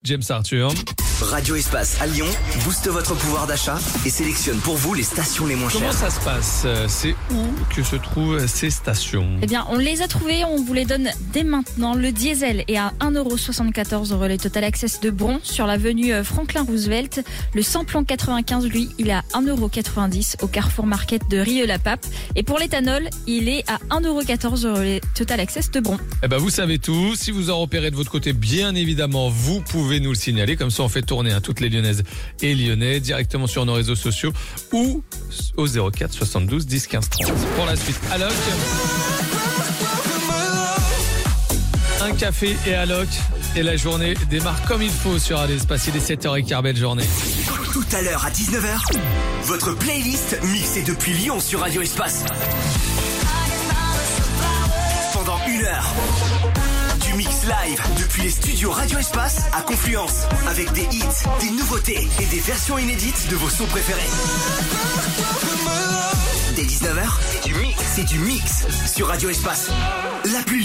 James Arthur. Radio Espace à Lyon booste votre pouvoir d'achat et sélectionne pour vous les stations les moins Comment chères. ça se passe ? C'est où que se trouvent ces stations ? Eh bien, on les a trouvés, on vous les donne dès maintenant. Le diesel est à 1,74€ au relais Total Access de Bron sur l'avenue Franklin Roosevelt. Le samplon 95, lui, il est à 1,90€ au Carrefour Market de Rieux-la-Pape. Et pour l'éthanol, il est à 1,14€ au relais Total Access de Bron. Eh ben, vous savez tout. Si vous en repérez de votre côté, bien évidemment, vous pouvez nous le signaler. Comme ça, on fait tourner toutes les Lyonnaises et Lyonnais directement sur nos réseaux sociaux ou au 04 72 10 15 30. Pour la suite, Alok. Un café et Alok. Et la journée démarre comme il faut sur Radio Espace. Il est 7h15, belle journée. Tout à l'heure à 19h, votre playlist mixée depuis Lyon sur Radio Espace. Pendant 1 heure. Du mix live depuis les studios Radio Espace à Confluence avec des hits, des nouveautés et des versions inédites de vos sons préférés. Dès 19h, c'est du mix sur Radio Espace. La plus